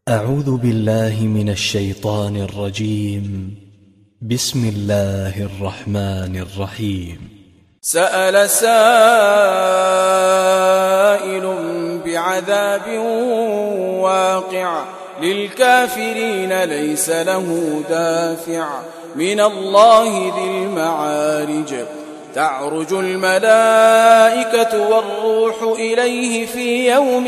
أعوذ بالله من الشيطان الرجيم. بسم الله الرحمن الرحيم. سأل سائل بعذاب واقع للكافرين ليس له دافع من الله ذي المعارج. تعرج الملائكة والروح إليه في يوم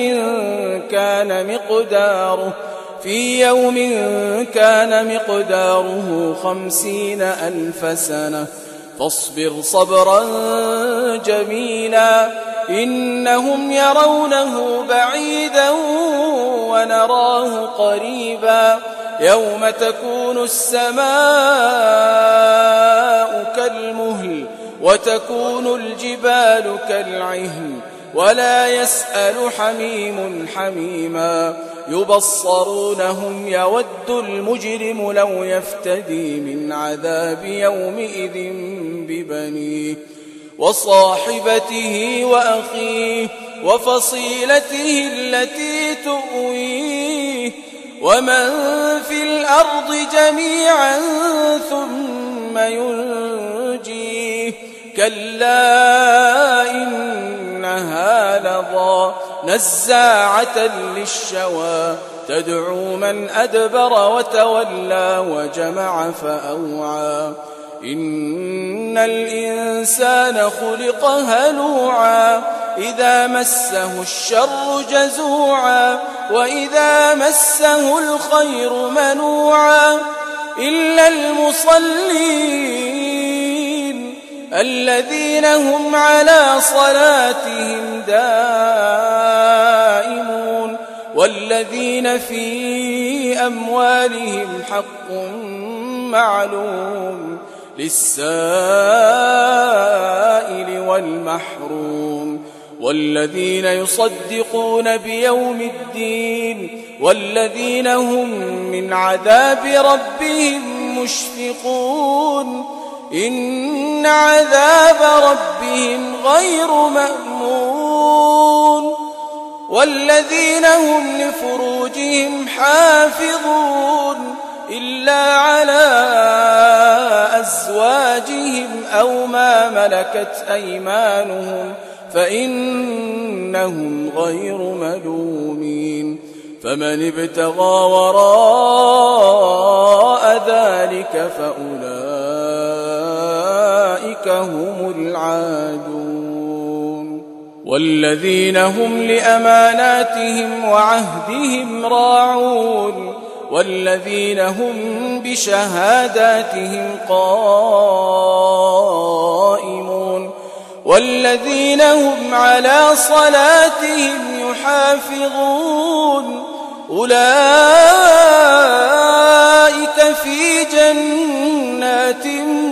كان مقداره 50,000 سنة فاصبر صبرا جميلا إنهم يرونه بعيدا ونراه قريبا يوم تكون السماء كالمهل وتكون الجبال كالعهن ولا يسأل حميم حميما يبصرونهم يود المجرم لو يفتدي من عذاب يومئذ ببنيه وصاحبته وأخيه وفصيلته التي تؤويه ومن في الأرض جميعا ثم ينجيه كلا إنها لظى نزاعة للشوى تدعو من أدبر وتولى وجمع فأوعى إن الإنسان خلق هلوعا إذا مسه الشر جزوعا وإذا مسه الخير منوعا إلا المصلين الذين هم على صلاتهم دائمون والذين في أموالهم حق معلوم للسائل والمحروم والذين يصدقون بيوم الدين والذين هم من عذاب ربهم مشفقون إن عذاب ربهم غير مأمون والذين هم لفروجهم حافظون إلا على أزواجهم أو ما ملكت أيمانهم فإنهم غير ملومين فمن ابتغى وراء ذلك فأولئك هم العادون والذين هم لأماناتهم وعهدهم راعون والذين هم بشهاداتهم قائمون والذين هم على صلاتهم يحافظون أولئك في جنات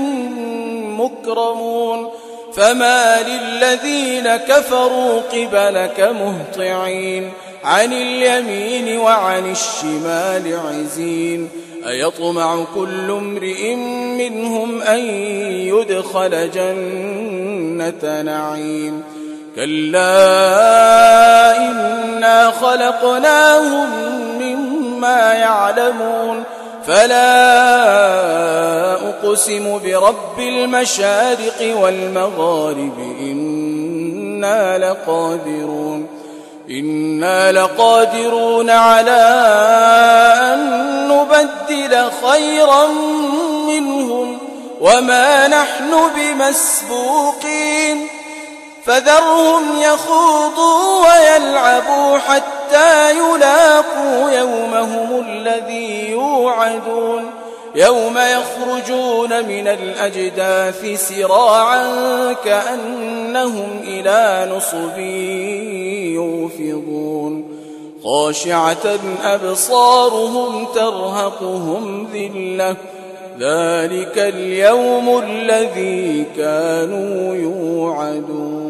مكرمون فما للذين كفروا قبلك مهطعين عن اليمين وعن الشمال عزين أيطمع كل امرئ منهم أن يدخل جنة نعيم كلا إنا خلقناهم مما يعلمون فلا أقسم برب المشارق والمغارب إنا لقادرون على أن نبدل خيرا منهم وما نحن بمسبوقين فذرهم يخوضوا ويلعبوا حتى يلاقوا يومهم الذي يوعدون يوم يخرجون من الأجداث سراعا كأنهم إلى نصب يوفضون خاشعة أبصارهم ترهقهم ذلة ذلك اليوم الذي كانوا يوعدون.